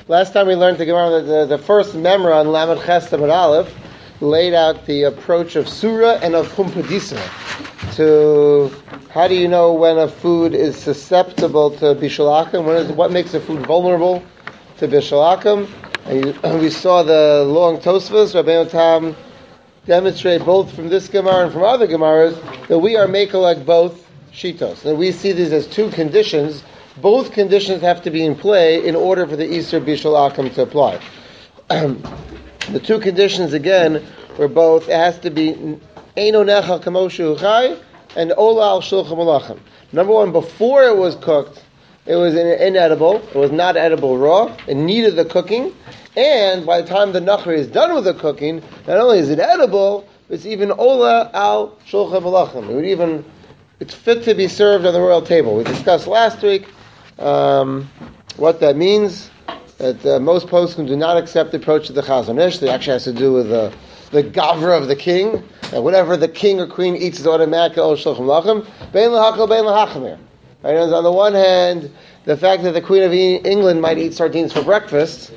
Last time we learned the Gemara, the first memra on Lamed Ches Amud Aleph laid out the approach of Surah and of Humpadisa to how do you know when a food is susceptible to Bishul Akum, what makes a food vulnerable to Bishul Akum. And we saw the long Tosfos, Rabbeinu Tam demonstrate both from this Gemara and from other Gemaras that we are like both Shitos. And we see these as two conditions. Both conditions have to be in play in order for the Isur Bishul Akum to apply. The two conditions again were both, it has to be Eino Nechal Kamoshu Chai and Ola Al Shulchan Malachim. Number one, before it was cooked, it was inedible. It was not edible raw. It needed the cooking. And by the time the nachri is done with the cooking, not only is it edible, it's even Ola Al Shulchan Malachim. It's fit to be served on the royal table. We discussed last week what that means. That most poskim do not accept the approach of the Chazon Ish. It actually has to do with the gavra of the king. And whatever the king or queen eats is automatically Ol Shulchan Malachim. Bein lahakal, bein lahachamir. Right? On the one hand, the fact that the Queen of England might eat sardines for breakfast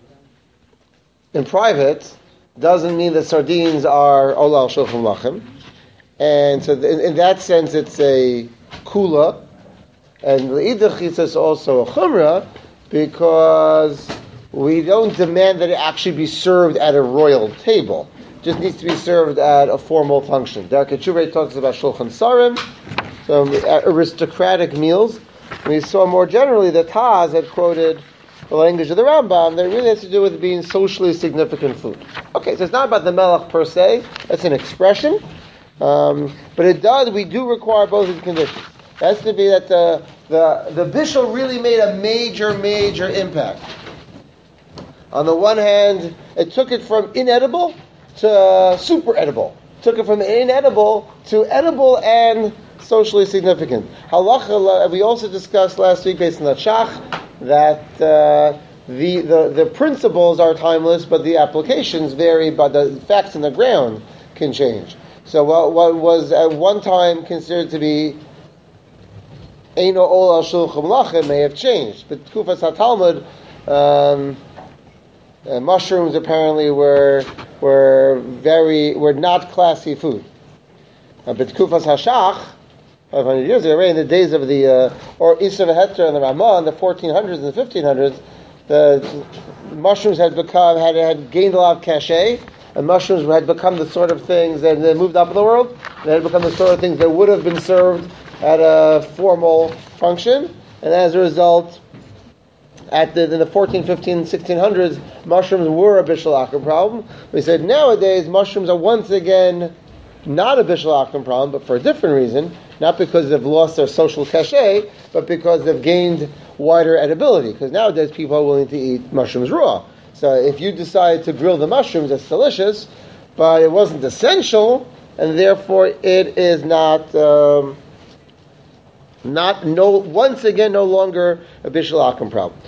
in private doesn't mean that sardines are Ol Shulchan Malachim. And so in that sense, it's a kula. And l'idach it's also a chumrah, because we don't demand that it actually be served at a royal table. It just needs to be served at a formal function. Derek Tshuva talks about shulchan sarim, some aristocratic meals. We saw more generally that Taz had quoted the language of the Rambam that it really has to do with being socially significant food. Okay, so it's not about the melech per se, that's an expression, but we do require both of the conditions. It has to be that the bishul really made a major impact. On the one hand, it took it from inedible to super edible. Took it from inedible to edible and socially significant. Halacha, we also discussed last week based on the Shach that the principles are timeless, but the applications vary, but the facts on the ground can change. So what was at one time considered to be Eino Ol Al Shulchan Malachim may have changed. But Kufas HaTalmud, mushrooms apparently were not classy food. But Kufas HaShach, 500 years ago, right in the days of the or Isra Heter and the Ramah in the 1400s and the 1500s, the mushrooms had gained a lot of cachet, and mushrooms had become the sort of things that they moved up in the world. They had become the sort of things that would have been served at a formal function, and as a result, in the 14, 15, 1600s, mushrooms were a Bishul Akum problem. We said nowadays mushrooms are once again not a Bishul Akum problem, but for a different reason, not because they've lost their social cachet, but because they've gained wider edibility. Because nowadays people are willing to eat mushrooms raw. So if you decide to grill the mushrooms, it's delicious, but it wasn't essential, and therefore it is once again no longer a Bishul Akum problem.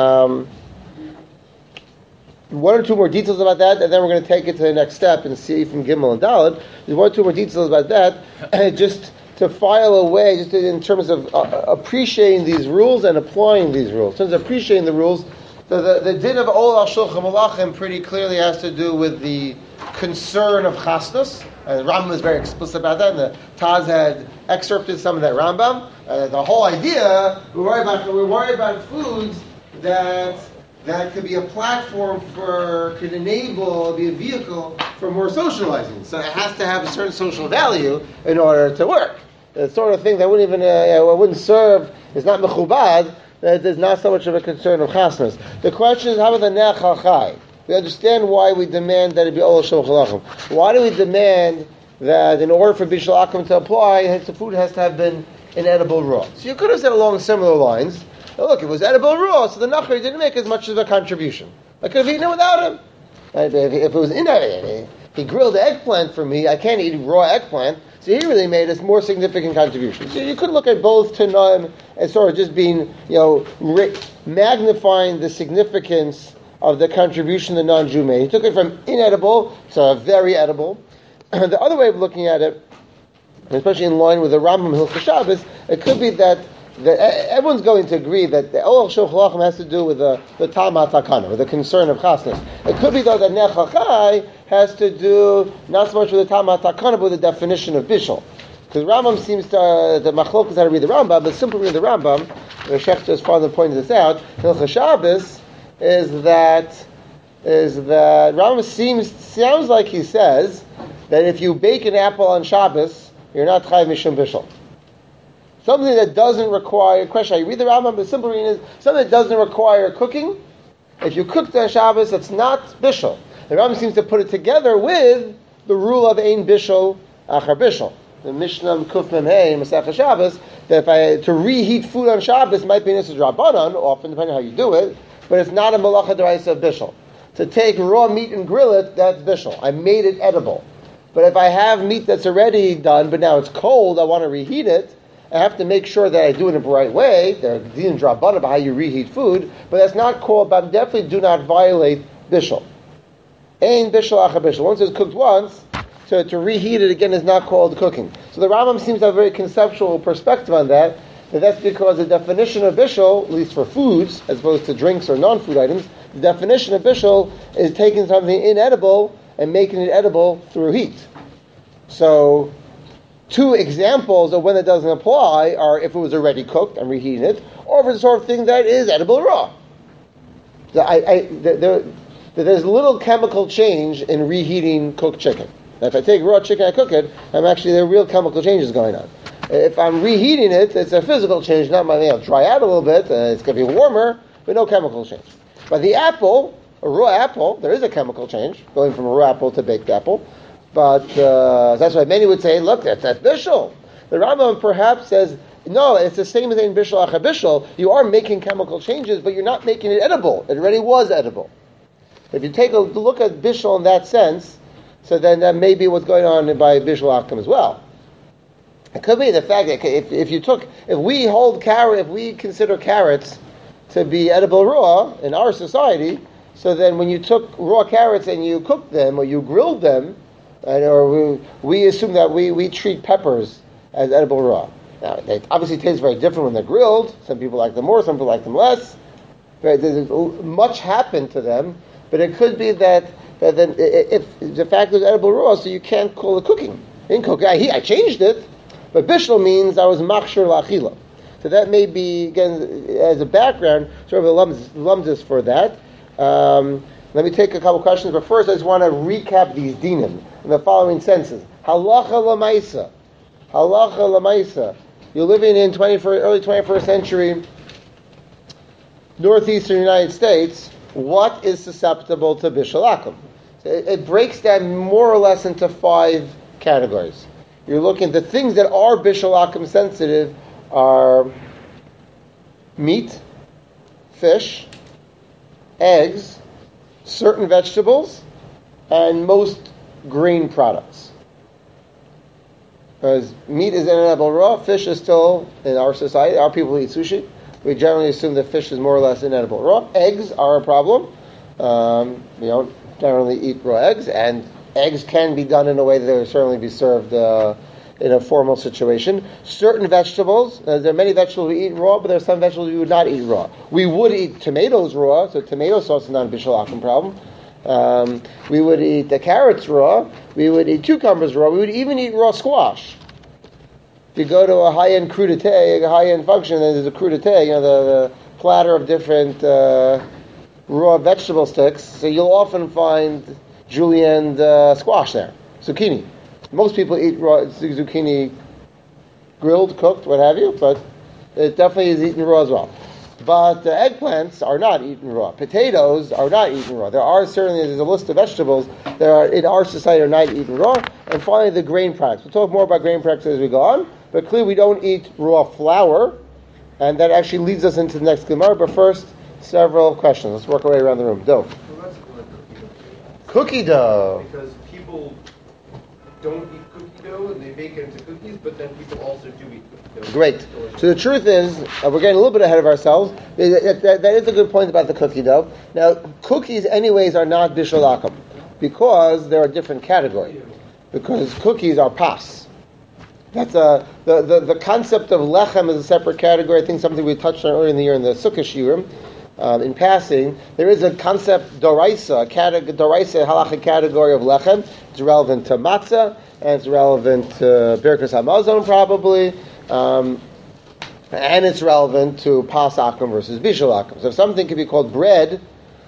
One or two more details about that, and then we're going to take it to the next step and see from Gimel and Daled. There's one or two more details about that, just to file away, just in terms of appreciating these rules and applying these rules. In terms of appreciating the rules, the din of Ol Al Shulchan Malachim pretty clearly has to do with the concern of chasdus. The Rambam is very explicit about that, and the Taz had excerpted some of that Rambam. The whole idea, we're worried about foods that could be a platform could enable, be a vehicle for more socializing. So it has to have a certain social value in order to work. The sort of thing that wouldn't serve, is not mechubad, that there's not so much of a concern of chasnas. The question is, how about the nechal chai? We understand why we demand that it be Ol Shulchan Malachim. Why do we demand that in order for Bishul Akum to apply, the food has to have been inedible raw? So you could have said along similar lines, look, it was edible raw, so the Nachri didn't make as much of a contribution. I could have eaten it without him. If it was inedible, he grilled eggplant for me, I can't eat raw eggplant, so he really made a more significant contribution. So you could look at both Tanaim as sort of just being, magnifying the significance of the contribution the non-Jew made. He took it from inedible to very edible. The other way of looking at it, especially in line with the Rambam Hilchos Shabbos, it could be that everyone's going to agree that the Olach Shulchan Aruch has to do with the Talmud Takana, with the concern of chasnas. It could be though that Nech HaChai has to do not so much with the Talmud Takana, but with the definition of bishul. Because Rambam seems to, the Machlok is how to read the Rambam, but simply read the Rambam, the Sheikh just farther pointed this out, Hilchos Shabbos is that Rambam sounds like he says that if you bake an apple on Shabbos, you're not Chayav Mishum Bishul. Something that doesn't require, question, you read the Rambam, but the simple reading is, something that doesn't require cooking, if you cooked on Shabbos, it's not Bishul. The Rambam seems to put it together with the rule of Ein Bishul, Achar Bishul. The Mishnah Kuf Mem Hey Masechah Shabbos, that to reheat food on Shabbos might be an Issa Rabbanan, often depending on how you do it, but it's not a Malacha D'Oraisa of Bishul. To take raw meat and grill it, that's Bishul. I made it edible. But if I have meat that's already done, but now it's cold, I want to reheat it, I have to make sure that I do it in the right way. There are Din Rabbanan about how you reheat food, but that's not called, but definitely do not violate Bishul. Ein Bishul Achar Bishul. Once it's cooked once, to reheat it again is not called cooking. So the Rambam seems to have a very conceptual perspective on that, and that's because the definition of bishul, at least for foods, as opposed to drinks or non-food items, the definition of bishul is taking something inedible and making it edible through heat. So, two examples of when it doesn't apply are if it was already cooked and reheating it, or if it's the sort of thing that is edible raw. So there's little chemical change in reheating cooked chicken. Now, if I take raw chicken and I cook it, there are real chemical changes going on. If I'm reheating it, it's a physical change, not my, dry out a little bit, it's going to be warmer, but no chemical change. But the apple, a raw apple, there is a chemical change, going from a raw apple to baked apple. But that's why many would say, look, that's bishul. The Rambam perhaps says, no, it's the same as in bishul achar bishul. You are making chemical changes, but you're not making it edible. It already was edible. If you take a look at bishul in that sense, so then that may be what's going on by bishul acham as well. It could be the fact that if we consider carrots to be edible raw in our society, so then when you took raw carrots and you cooked them or you grilled them, or we assume that we treat peppers as edible raw. Now, they obviously taste very different when they're grilled. Some people like them more, some people like them less. Much happened to them, but it could be that then if the fact is edible raw, so you can't call it cooking. In cooking, I changed it, but bishul means I was machshir la'achila. So that may be, again, as a background, sort of a lumdus for that. Let me take a couple questions, but first I just want to recap these dinim in the following senses. Halacha l'maisa. Halacha l'maisa. You're living in early 21st century northeastern United States. What is susceptible to bishul akum? So it breaks down more or less into 5 categories. You're looking at the things that are bishul akum sensitive are meat, fish, eggs, certain vegetables, and most grain products. Because meat is inedible raw, fish is still, in our society, our people eat sushi. We generally assume that fish is more or less inedible raw. Eggs are a problem. We don't generally eat raw eggs, and eggs can be done in a way that they would certainly be served in a formal situation. Certain vegetables, there are many vegetables we eat raw, but there are some vegetables we would not eat raw. We would eat tomatoes raw, so tomato sauce is not a bishul akum problem. We would eat the carrots raw. We would eat cucumbers raw. We would even eat raw squash. If you go to a high-end crudité, a high-end function, then there's a crudité, the platter of different raw vegetable sticks. So you'll often find julienne squash there, zucchini. Most people eat raw zucchini grilled, cooked, what have you, but it definitely is eaten raw as well. But eggplants are not eaten raw. Potatoes are not eaten raw. There's a list of vegetables that are in our society are not eaten raw. And finally, the grain products. We'll talk more about grain products as we go on, but clearly we don't eat raw flour, and that actually leads us into the next Gemara. But first, several questions. Let's work our way around the room. Dov. Cookie dough. Because people don't eat cookie dough and they bake it into cookies, but then people also do eat cookie dough. Great. So the truth is, we're getting a little bit ahead of ourselves. That is a good point about the cookie dough. Now, cookies anyways are not bishul akum because they're a different category. Because cookies are pas. That's the concept of lechem is a separate category. I think something we touched on earlier in the year in the Sukkah Shiurim. In passing, there is a concept doraisa, doraisa halachic category of lechem. It's relevant to matzah and it's relevant to Birkas Hamazon probably, and it's relevant to pas akum versus bishul akum. So if something can be called bread,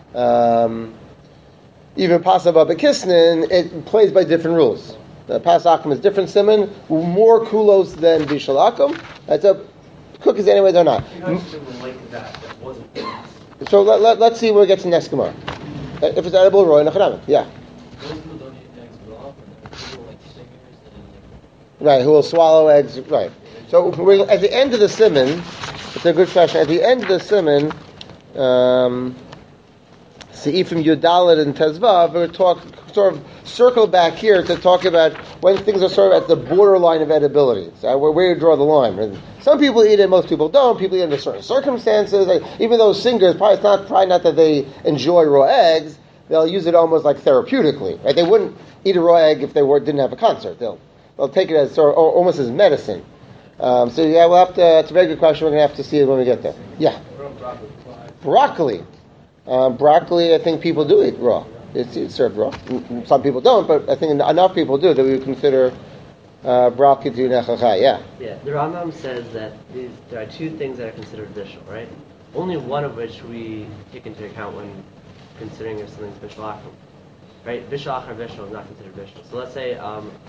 even pas ababakisnin, it plays by different rules. The pas akum is different simon, more kulos than bishul akum. That's a cookies anyways or not. So let's see where it gets to next Gemara. If it's edible, roy nachanamim. Yeah. Right, who will swallow eggs? Right. So at the end of the simon, it's a good question. At the end of the simon, Seifim Yudalit and Tezvav, we're sort of circle back here to talk about when things are sort of at the borderline of edibility. So where you draw the line. Some people eat it, most people don't. People eat it under certain circumstances. Even though singers, probably not that they enjoy raw eggs, they'll use it almost like therapeutically. Right? They wouldn't eat a raw egg if they didn't have a concert. They'll take it as sort of almost as medicine. So yeah, we'll have to. It's a very good question. We're going to have to see it when we get there. Yeah. Broccoli. Broccoli, I think people do eat raw. It's served raw. Some people don't, but I think enough people do that we would consider broccoli to nechachai. Yeah. Yeah. The Rambam says that there are two things that are considered vishal, right? Only one of which we take into account when considering if something's vishal akum. Right? Vishal achar vishal is not considered vishal. So let's say,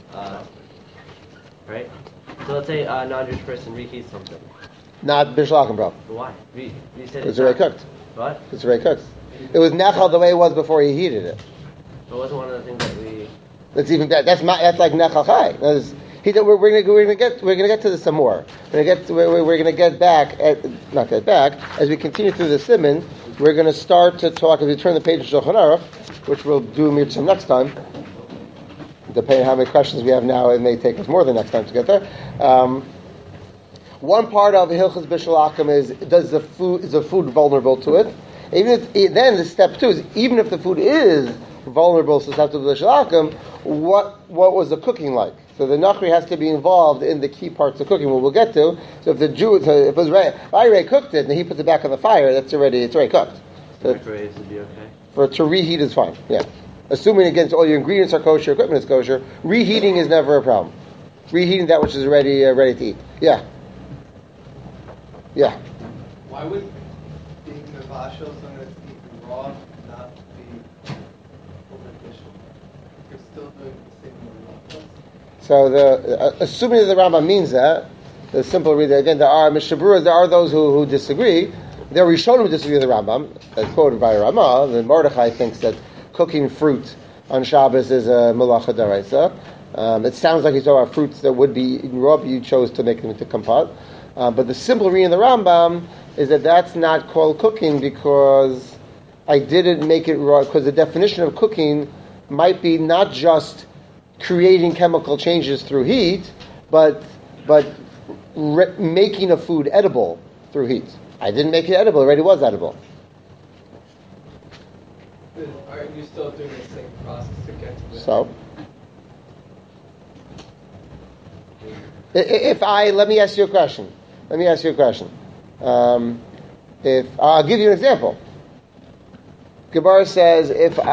right? So let's say a non-Jewish person reheats something. Not vishal akum, bro. Why? We said it's already cooked. What? It's already cooked. It was nechal the way it was before he heated it. But wasn't one of the things that we? That's even better. That's like nechal chai. We're gonna get to this some more. We're gonna get back as we continue through the simon. We're gonna start to talk as we turn the page to Shulchan Aruch, which we'll do mitzvah next time. Depending on how many questions we have now, it may take us more than next time to get there. One part of Hilchos Bishul Akum is is the food vulnerable to it? Then the step two is even if the food is vulnerable susceptible to Bishul Akum, what was the cooking like? So the Nachri has to be involved in the key parts of cooking, what we'll get to. So if if I already cooked it and he puts it back on the fire, it's already cooked. So microwave would be okay. To reheat is fine. Yeah, assuming again all your ingredients are kosher, equipment is kosher. Reheating is never a problem. Reheating that which is ready to eat. Yeah. Yeah. Why would being mevashel something that's eaten raw not be beneficial? You're still doing the same process. So assuming that the Rambam means that, the simple reader again, there are mishaburas. There are those who disagree. There are Rishonim who disagree with the Rambam, as quoted by Ramah. The Mordechai thinks that cooking fruit on Shabbos is a melacha daraisa. It sounds like he's talking about fruits that would be eaten raw, but you chose to make them into kompot. But the simple reading of the Rambam is that that's not called cooking because I didn't make it raw, because the definition of cooking might be not just creating chemical changes through heat, but making a food edible through heat. I didn't make it edible, it already was edible. Are you still doing the same process to get to it? So? Let me ask you a question. If I'll give you an example. Gemara says,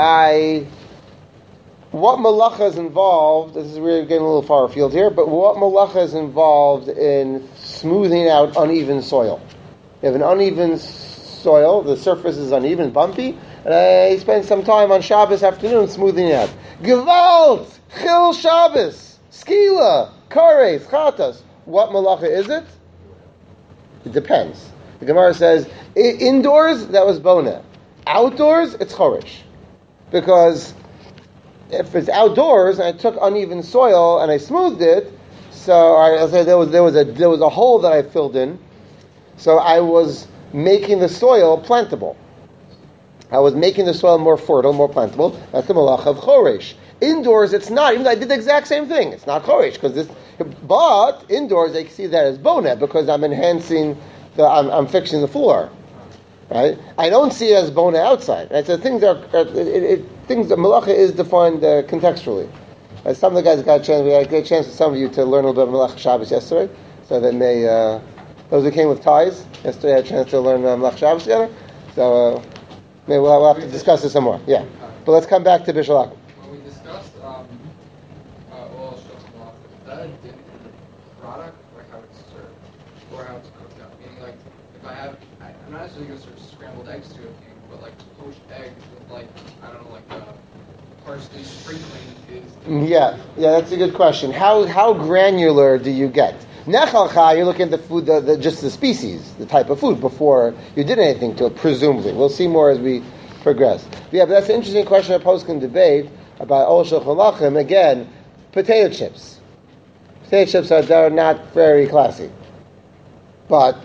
what malacha is involved? We're getting a little far afield here, but what malacha is involved in smoothing out uneven soil? You have an uneven soil, the surface is uneven, bumpy, and I spend some time on Shabbos afternoon smoothing it out. Gewalt, Chil Shabbos, Skila, Kares, Chatas. What malacha is it? It depends. The Gemara says, indoors, that was bona. Outdoors, it's chorish. Because if it's outdoors and I took uneven soil and I smoothed it, so I'll say there was a hole that I filled in, so I was making the soil plantable. I was making the soil more fertile, more plantable. That's the malach of choresh. Indoors, it's not. Even though I did the exact same thing, it's not choresh but indoors, they see that as bona because I'm enhancing I'm fixing the floor. Right? I don't see it as bona outside. Right? So things the malacha is defined contextually. Some of the guys got a chance. We had a chance with some of you to learn a little bit of Melech Shabbos yesterday. So then those who came with ties yesterday had a chance to learn Melech Shabbos together. So maybe we'll have to discuss this some more. Yeah, but let's come back to Bishul Akum. When we discussed oil shulchan aruch, is that a different product, like how it's served, or how it's cooked up? Meaning, like, if I'm not necessarily going to serve scrambled eggs to a king, but like poached eggs with like, I don't know, like parsley sprinkling is. Yeah, that's a good question. How granular do you get? Nechalcha, you're looking at the food, just the species, the type of food before you did anything to it. Presumably, we'll see more as we progress. But that's an interesting question. A post can debate about Ol Shulchan Aruch. Again, potato chips. Potato chips are not very classy, but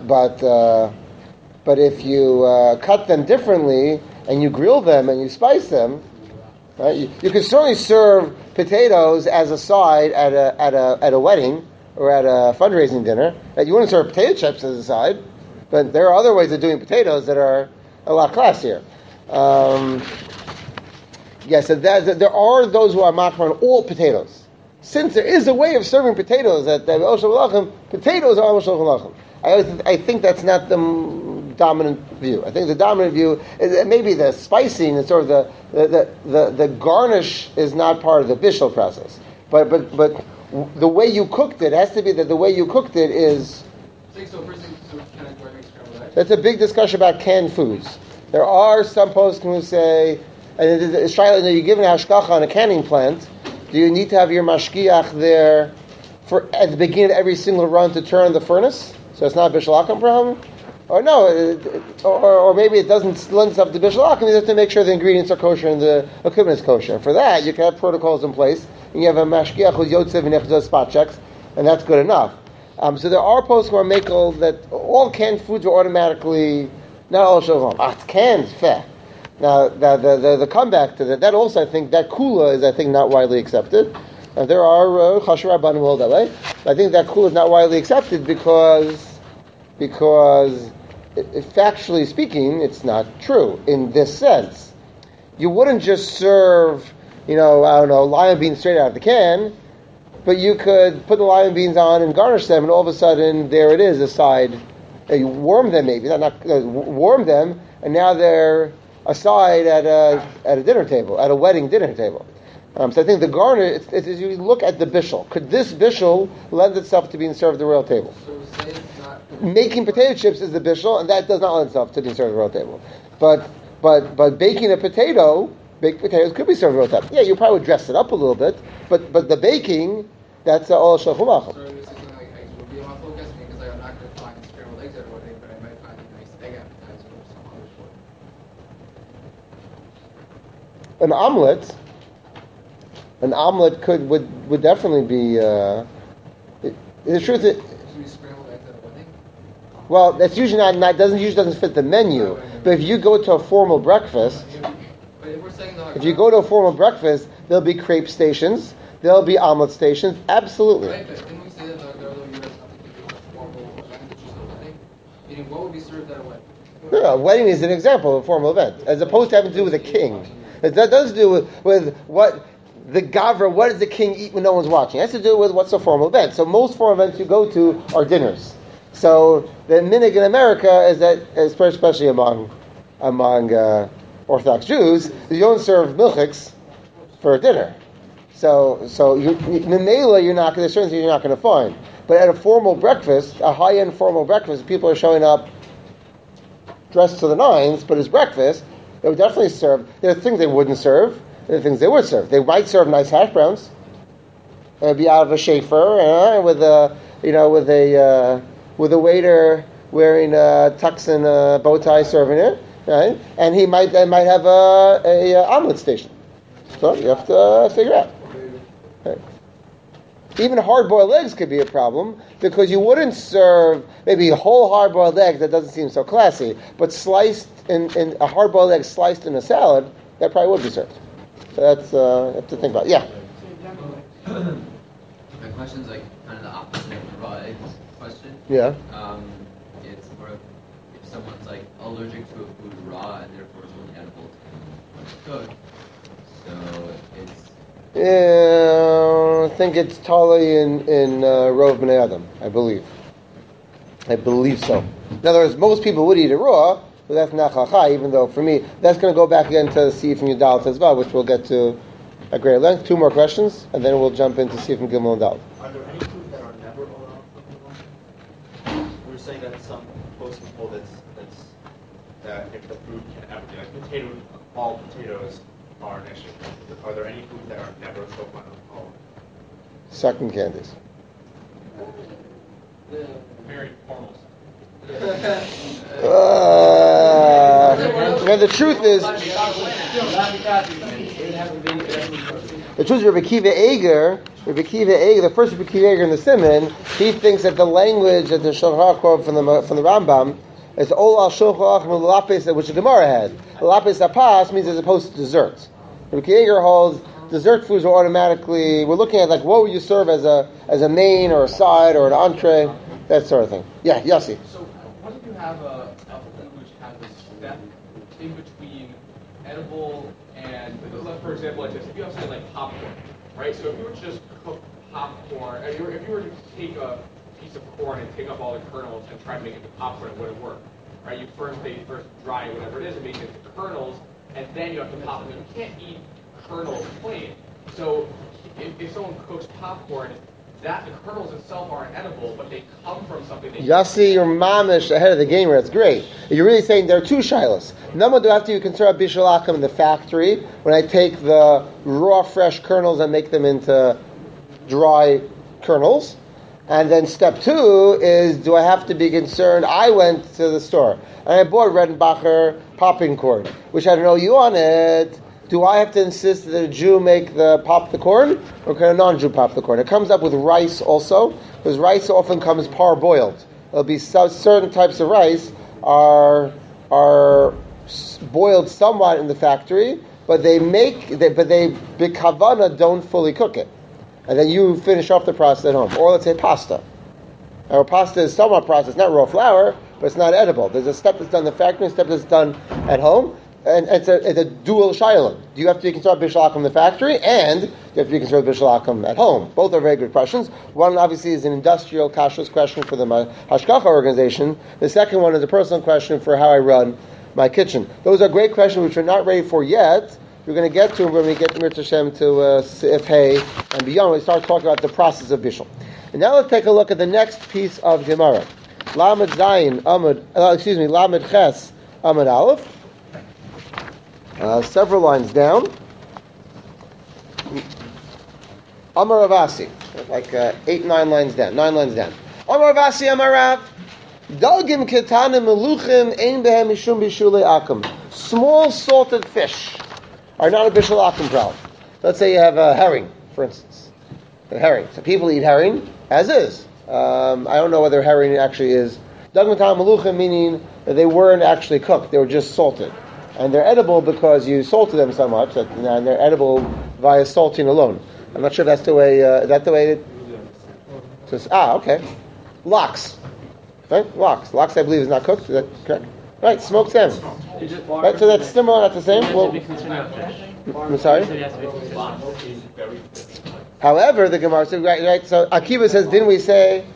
if you cut them differently and you grill them and you spice them, right? You can certainly serve potatoes as a side at a wedding or at a fundraising dinner. You wouldn't serve potato chips as a side, but there are other ways of doing potatoes that are a lot classier. So there are those who are makar on all potatoes. Since there is a way of serving potatoes at Ol Shulchan Aruch, potatoes are Ol Shulchan Aruch. I think that's not the dominant view. I think the dominant view is that maybe the spicing and sort of the garnish is not part of the bishul process. But the way you cooked it has to be that the way you cooked it is. So first thing, can I make scrambled eggs? That's a big discussion about canned foods. There are some poskim who say, and you're given a hashgacha on a canning plant. Do you need to have your mashgiach there at the beginning of every single run to turn the furnace? So it's not a bishul akum problem? Or no, or maybe it doesn't lend itself to bishul akum. You have to make sure the ingredients are kosher and the equipment is kosher. For that, you can have protocols in place, and you have a mashgiach who's yotzev and does spot checks, and that's good enough. So there are poskim who are makel that all canned foods are automatically not all shulchan. It's canned, fair. Now, the comeback to that also, I think, that kula is, not widely accepted. There are chashuv rabbanim who hold that way. I think that kula is not widely accepted because factually speaking, it's not true in this sense. You wouldn't just serve, lima beans straight out of the can, but you could put the lima beans on and garnish them, and all of a sudden, there it is, a side. You warm them maybe, warm them, and now they're aside at a dinner table, at a wedding dinner table. So I think the garnish, it's you look at the bishul. Could this bishul lend itself to being served at the royal table? So say it's not. Making potato chips is the bishul, and that does not lend itself to being served at the royal table. But baking a potato, baked potatoes could be served at the royal table. Yeah, you probably would dress it up a little bit, but the baking, that's all shulchan aruch. So you're saying like eggs would be my focus because I'm not going to find scrambled eggs at a wedding, but I might find a nice egg appetizer or some other sort. An omelet would definitely be. The truth is, Should we scrambled eggs at a wedding? well, that's usually doesn't fit the menu. But if you go to a formal breakfast, But if we're saying the if you go to a formal breakfast, there'll be crepe stations, there'll be omelet stations. Absolutely. right, but didn't we say that the earlier you guys have to do a formal event, which is a wedding? Meaning, what would be served at a wedding? No, a wedding is an example of a formal event, as opposed to having to do with a king. That does to do with what the gavra, what does the king eat when no one's watching? It has to do with what's a formal event. So most formal events you go to are dinners. So the minhag in America is that, especially among Orthodox Jews, you don't serve milchiks for a dinner. So Memela, there's certain things you're not going to find. But at a formal breakfast, a high-end formal breakfast, people are showing up dressed to the nines, but it's breakfast. They would definitely serve. There are things they wouldn't serve. There are things they would serve. They might serve nice hash browns. It would be out of a shafer with a waiter wearing a tux and a bow tie serving it, right? And they might have a omelet station. So you have to figure out. Right. Even hard-boiled eggs could be a problem because you wouldn't serve maybe a whole hard-boiled egg. That doesn't seem so classy, but sliced in a hard-boiled egg sliced in a salad, that probably would be served. So that's you have to think about. Yeah. My question's like kind of the opposite of raw eggs question. Yeah. It's more of if someone's like allergic to a food raw and therefore it's only edible to cook. So it's I think it's Tali in Rov Bnei Adam, I believe. I believe so. In other words, most people would eat it raw, but that's not chachai, even though for me, that's going to go back again to Sif and Yudalit as well, which we'll get to at greater length. 2 more questions, and then we'll jump into Sif and Gimel and Dalit. Are there any foods that are never allowed from Gimel? We were saying that some folks would hold that if the food can ever be like all potatoes are an issue. Are there any foods that are never cooked on alcohol? Sucking candies. Very formal. But the truth is, Rabbi Akiva Eiger, the first Rabbi Akiva Eiger in the Siman, he thinks that the language that the Shulchan Aruch quote from the Rambam is Ol al Shulchan Aruch Lapis, which the Gemara had. Lapis apas means as opposed to desserts. Rabbi Akiva Eiger holds dessert foods are automatically. We're looking at like what would you serve as a main or a side or an entree, that sort of thing. Yeah, Yossi. So, what if you have a food which has a step in between edible and, for example, like this? If you have something like popcorn, right? So if you were to just cook popcorn, if you were to take a piece of corn and take up all the kernels and try to make it into popcorn, it wouldn't work, right? You first dry it, whatever it is, and make it into kernels, and then you have to pop them. You can't eat kernels plain. So if someone cooks popcorn, the kernels itself aren't edible, but they come from something. Yossi, your mamish ahead of the game. That's great. You're really saying there are 2 shilas. Number one, after you consider bishul akum in the factory, when I take the raw, fresh kernels and make them into dry kernels. And then step 2 is, do I have to be concerned? I went to the store and I bought Redenbacher popping corn, which had an OU on it. Do I have to insist that a Jew pop the corn, or can a non-Jew pop the corn? It comes up with rice also, because rice often comes parboiled. There'll be certain types of rice are boiled somewhat in the factory, but they b'kavana don't fully cook it, and then you finish off the process at home. Or let's say pasta. Our pasta is somewhat processed, not raw flour, but it's not edible. There's a step that's done in the factory, and a step that's done at home. And it's a dual shiloh. Do you have to be concerned with bishul akum in the factory, and do you have to be concerned with bishul akum at home? Both are very good questions. One obviously is an industrial kashrus question for the Hashkacha organization. The second one is a personal question for how I run my kitchen. Those are great questions which we're not ready for yet. We're going to get to them when we get to Mirz Hashem to Sif Hey and beyond. We start talking about the process of bishul. And now let's take a look at the next piece of Gemara. Lamed Ches Amud Aleph. Several lines down. Amar Ravasi, like 8-9 lines down, 9 lines down. Amar Ravasi, Amar Rav, Dalgim ketanim meluchim ein behem mishum bishulei akum. Small salted fish are not a bishul akum problem. Let's say you have a herring, for instance. A herring. So people eat herring as is. I don't know whether herring actually is. Dalgim ketanim meluchim meaning that they weren't actually cooked; they were just salted. And they're edible because you salted them so much, and they're edible via salting alone. I'm not sure if that's the way. Is that the way it says? Okay. Lox. Right? Lox. Lox, I believe, is not cooked. Is that correct? Right, smoked salmon. Right, so that's similar, not the same. Well, I'm sorry? However, the Gemara said, right, so Akiva says, didn't we say...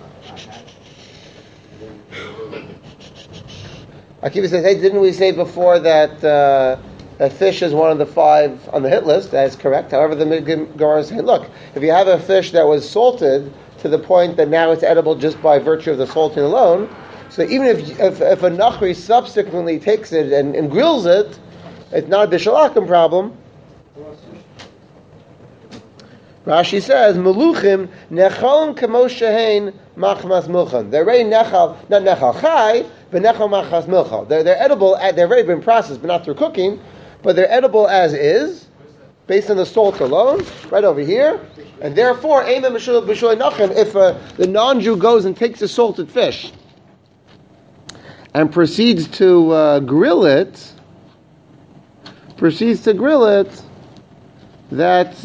Akiva says, hey, didn't we say before that a fish is one of the 5 on the hit list? That is correct. However, the Gemara is saying, look, if you have a fish that was salted to the point that now it's edible just by virtue of the salting alone, so even if a Nachri subsequently takes it and grills it, it's not a bishul akum problem. Rashi says, Meluchim nechal kamo shehein machmas milchan. They're already nechal, not nechal chai, but nechal machmas milchan. They're edible, they've already been processed, but not through cooking, but they're edible as is, based on the salt alone, right over here. And therefore, if the non-Jew goes and takes a salted fish and proceeds to grill it, that's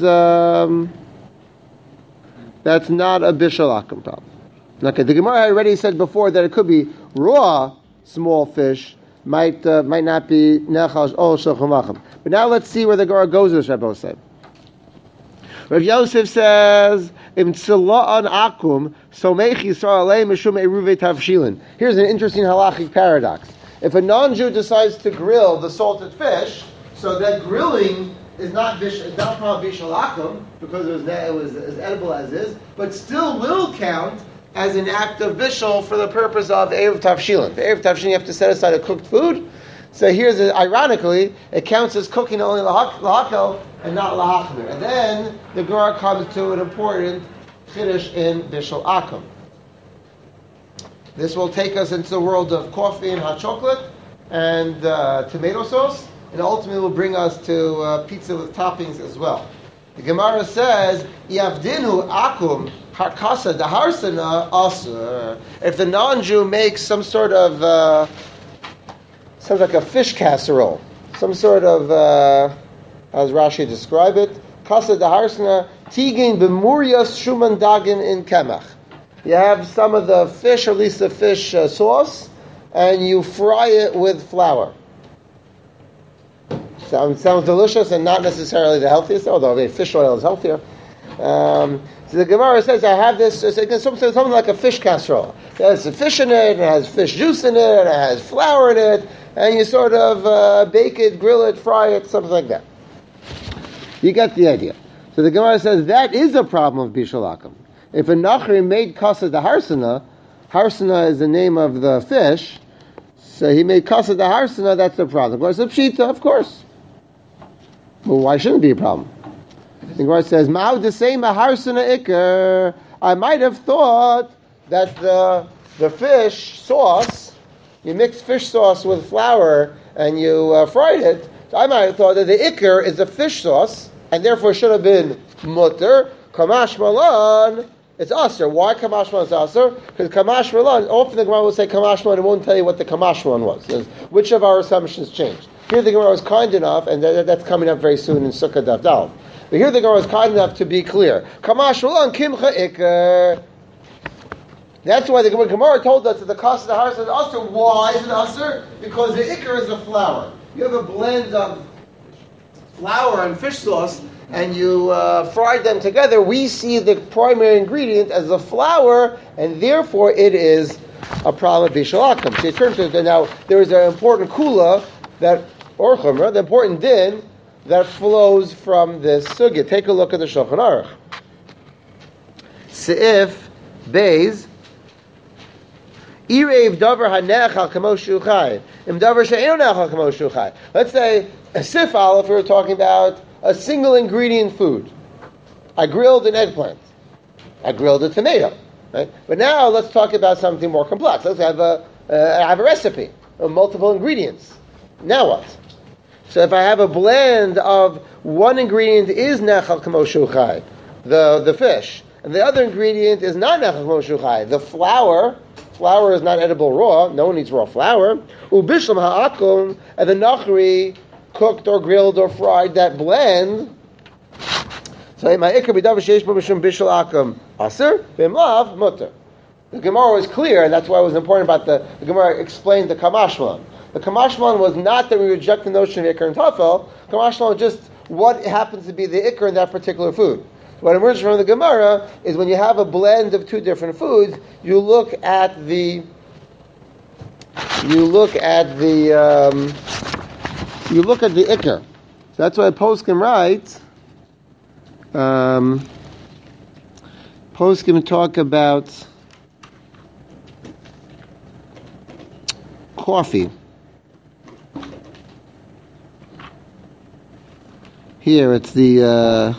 not a bishul akum problem. Okay, the Gemara already said before that it could be raw small fish, might not be nechal or shulchan lachem. But now let's see where the Gemara goes with Rabbi said. Rav Yosef says, "Im tzila'an akum somech Yisrael alei mishum eruve tavshilin." Here's an interesting halachic paradox. If a non-Jew decides to grill the salted fish, so that grilling is not part of bishul akum because it was as edible as is, but still will count as an act of bishul for the purpose of eruv tavshilin. For eruv tavshilin, you have to set aside a cooked food. So here's, ironically, it counts as cooking only lahakel and not lahachmir. And then the Gemara comes to an important chiddush in bishul akum. This will take us into the world of coffee and hot chocolate and tomato sauce, and ultimately will bring us to pizza with toppings as well. The Gemara says, "Yavdinu akum harkasa daharsana asur." If the non-Jew makes some sort of sounds like a fish casserole, some sort of, as Rashi describe it, kasa daharsana tigin b'murias shuman dagin in kemach. You have some of the fish, or at least the fish sauce, and you fry it with flour. Sounds delicious and not necessarily the healthiest, although fish oil is healthier. So the Gemara says, I have this, something like a fish casserole. It has fish in it, it has fish juice in it, it has flour in it, and you sort of bake it, grill it, fry it, something like that. You get the idea. So the Gemara says that is a problem of bishul akum. If a nachri made kasa da harsana is the name of the fish, so he made kasa da harsana, that's the problem. The Gemara says pshita, of course. Well, why shouldn't it be a problem? The Gemara says, "Ma'u desei maharsana ikar." I might have thought that the fish sauce, you mix fish sauce with flour and you fried it. So I might have thought that the ikar is the fish sauce, and therefore it should have been mutter. Kamash malan, it's aser. Why kamash malan is aser? Because kamash malan, often the Gemara will say kamash malan, it won't tell you what the kamash malan was. Says, which of our assumptions changed? Here the Gemara was kind enough, and that's coming up very soon in Sukkah Daf Dal. But here the Gemara was kind enough to be clear. Kamash malan kimcha ikar. That's why the Gemara told us that the kasa da harsana is aser. Why is it aser? Because the ikar is the flour. You have a blend of flour and fish sauce, and you fried them together. We see the primary ingredient as the flour, and therefore it is a problem of bishul akum. So it turns to now there is an important kula that or chumrah, the important din that flows from this sugya. Take a look at the Shulchan Aruch. Seif Beis. Irev davar hanechal kamo shuchai. Im davar she'enu nechal kamo shuchai. Let's say a sif aleph, we were talking about a single ingredient food. I grilled an eggplant. I grilled a tomato. Right? But now let's talk about something more complex. Let's have I have a recipe of multiple ingredients. Now what? So if I have a blend of one ingredient is nechal kamo shuchai, the fish, and the other ingredient is not nechal kamo shuchai, the flour. Flour is not edible raw. No one eats raw flour. Ubishlam ha'akum, and the nachri cooked or grilled or fried that blend. So my ikar b'davar sheish bo mishum bishul akum aser b'imlav mutter. The Gemara was clear, and that's why it was important about the Gemara explained the kamashmalan. The kamashmalan was not that we reject the notion of ikar and tafel. Kamashmalan was just what happens to be the ikar in that particular food. What emerges from the Gemara is when you have a blend of two different foods, you look at the ikar. So that's why Poskim writes. Poskim talk about coffee. Here it's the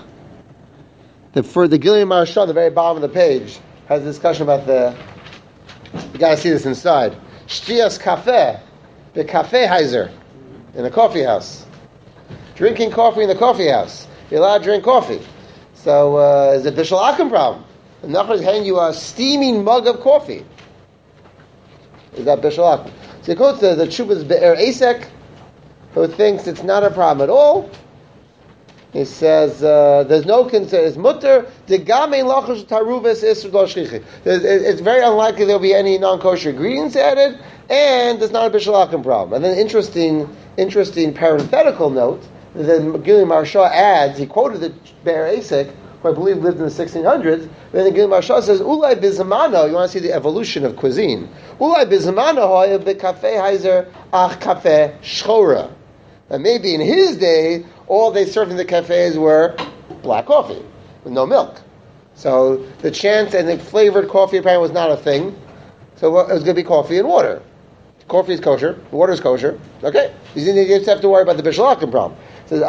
Gilui Maharsha, the very bottom of the page, has a discussion about you got to see this inside. Shtias kafe, the cafe heiser, in a coffee house. Drinking coffee in the coffee house. You're allowed to drink coffee. So, is it bishul akum problem? The Nachar is handing you a steaming mug of coffee. Is that bishul akum? So you go to the Chubas Be'er Asek, who thinks it's not a problem at all. He says there's no concern. It's mutter degame lachash taruves isur lo shchichi. It's very unlikely there'll be any non-kosher ingredients added, and there's not a bishul akum problem. And then interesting parenthetical note. Then Gilui Maharsha adds. He quoted the Be'er Asek, who I believe lived in the 1600s. Then the Gilin Maharsha says, Ulai bizamano, you want to see the evolution of cuisine. Ulai bizamano hoya b'kafeh heiser ach kafeh shchora. And maybe in his day, all they served in the cafes were black coffee with no milk. So the chance and the flavored coffee apparently was not a thing. So it was going to be coffee and water. Coffee is kosher, water is kosher. Okay, you just have to worry about the Bishul Akum problem. It says,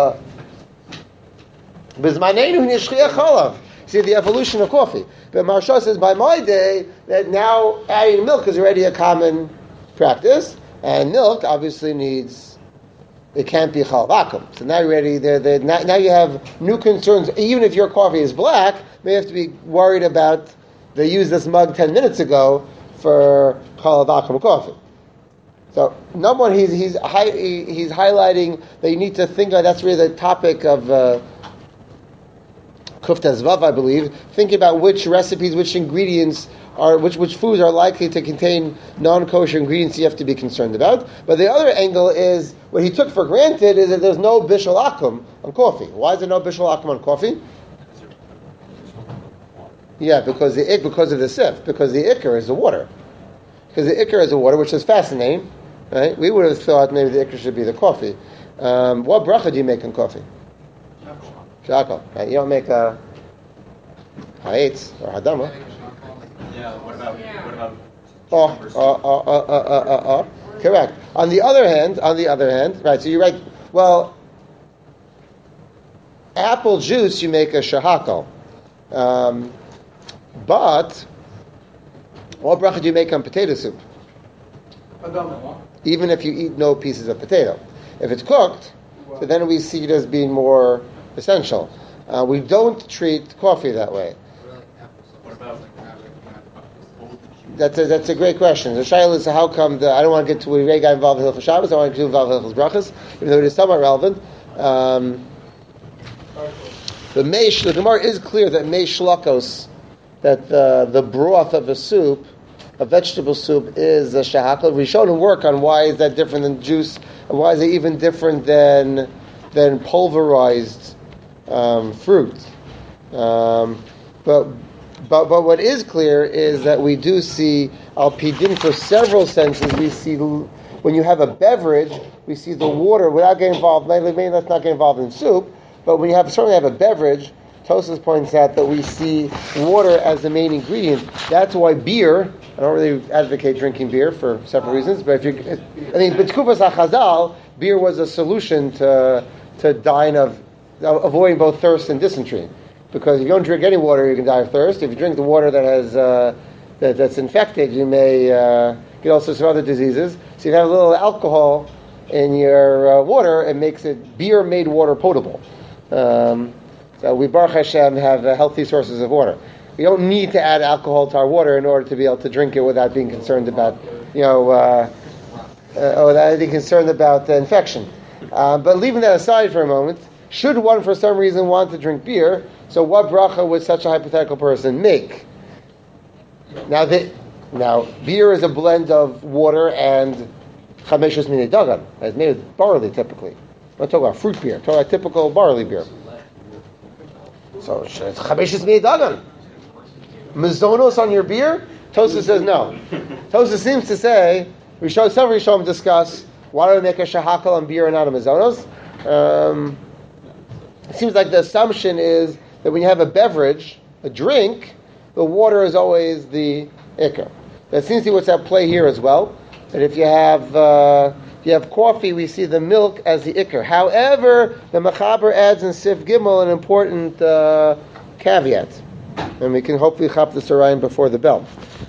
see the evolution of coffee. But Maharsha says, by my day, that now adding milk is already a common practice, and milk obviously needs, it can't be chalav akum. So now you're ready. Now you have new concerns. Even if your coffee is black, you may have to be worried about. They used this mug 10 minutes ago for chalav akum coffee. So number one, he's highlighting that you need to think about. That's really the topic of Kufta Zvav, I believe. Think about which recipes, which ingredients are, which foods are likely to contain non-kosher ingredients you have to be concerned about. But the other angle is, what he took for granted is that there's no bishul akum on coffee. Why is there no bishul akum on coffee? Yeah, because of the sif, because the ikar is the water. Because the ikar is the water, which is fascinating, right? We would have thought maybe the ikar should be the coffee. What bracha do you make on coffee? Shakal. Right? You don't make a ha'etz or hadama. Yeah. What about? Correct. On the other hand, right? So you write. Well, apple juice you make a shahakal. But what bracha do you make on potato soup? Even if you eat no pieces of potato. If it's cooked, so then we see it as being more essential. We don't treat coffee that way. What about? That's a great question. The shaila is how come I don't want to get to we already got involved in Hilchos Shabbos. I want to get involved in Hilchos Brachas, even though it is somewhat relevant. The Gemara is clear that mei shlakos, that the broth of a soup, a vegetable soup, is a shahakal. We showed him work on why is that different than juice, and why is it even different than pulverized fruit. But what is clear is that we do see al pidin for several senses. We see when you have a beverage, we see the water without getting involved. Maybe let's not get involved in soup, but when you certainly have a beverage. Tosas points out that we see water as the main ingredient. That's why beer. I don't really advocate drinking beer for several reasons, but B'tkufas HaChazal, beer was a solution to dying of avoiding both thirst and dysentery. Because if you don't drink any water, you can die of thirst. If you drink the water that has that's infected, you may get all sorts of other diseases. So you have a little alcohol in your water, it makes it beer-made water potable. So we, Baruch Hashem, have healthy sources of water. We don't need to add alcohol to our water in order to be able to drink it without being concerned about, without being concerned about infection. But leaving that aside for a moment, should one for some reason want to drink beer, so what bracha would such a hypothetical person make? Now, beer is a blend of water and chameshus minei dagan. It's made with barley typically. I'm not talking about fruit beer. I'm talking about typical barley beer. So it's chameshus minei dagan. Mazonos on your beer? Tosas says no. Tosas seems to say some Rishonim discuss why do we make a shahakal on beer and not a mazonos. It seems like the assumption is that when you have a beverage, a drink, the water is always the ikar. That seems to be what's at play here as well. That if you have coffee, we see the milk as the ikar. However, the Mechaber adds in Sif Gimel an important caveat, and we can hopefully chop the Sarayim before the bell.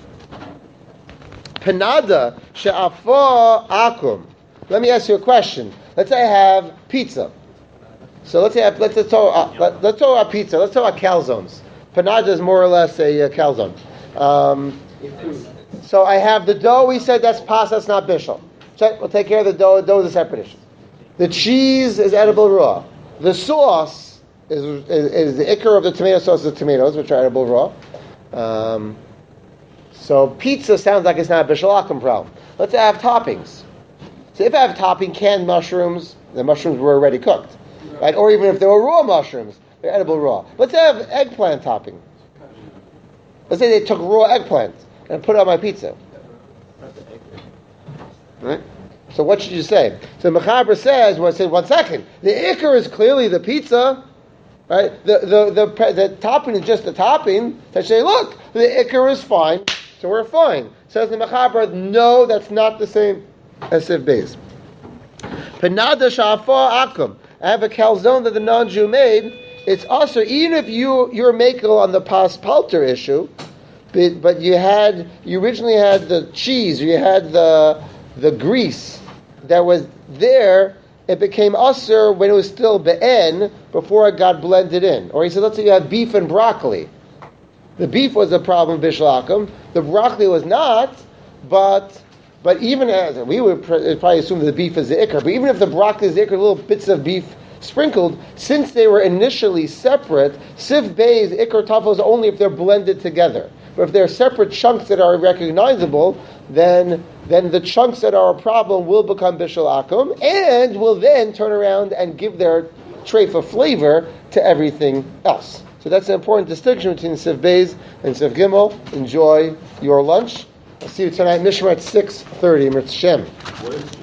Panada she'afa akum. Let me ask you a question. Let's say I have pizza. So let's talk about pizza. Let's talk about calzones. Panada is more or less a calzone. So I have the dough. We said that's pasta. That's not bishul. Check. We'll take care of the dough. Dough is a separate issue. The cheese is edible raw. The sauce is the ikar of the tomato sauce. The tomatoes, which are edible raw. So pizza sounds like it's not a bishul akum problem. Let's have toppings. So if I have canned mushrooms, the mushrooms were already cooked. Right? Or even if they were raw mushrooms, They're edible raw. Let's say I have eggplant topping. Let's say they took raw eggplant and put it on my pizza. Right? So what should you say? So Mechaber says, well, I said, 1 second. The ikar is clearly the pizza, right? The topping is just the topping. So I say, look, the ikar is fine, so we're fine. Says the Mechaber, no, that's not the same as Siv Beis. Penada shafa akum. I have a calzone that the non-Jew made. It's also, even if you're making on the pas palter issue, but you originally had the cheese, or you had the grease that was there, it became usher when it was still be'en, before it got blended in. Or he said, let's say you have beef and broccoli. The beef was a problem, bishlakum. The broccoli was not, but even as, we would probably assume that the beef is the ikar, but even if the broccoli is the ikar, little bits of beef sprinkled, since they were initially separate, Siv Beis, ikar tafel is only if they're blended together. But if they're separate chunks that are recognizable, then the chunks that are a problem will become bishul akum, and will then turn around and give their trait of flavor to everything else. So that's an important distinction between Siv Beis and Siv Gimel. Enjoy your lunch. I'll see you tonight, Mishmar at 6:30, Mirz Shem.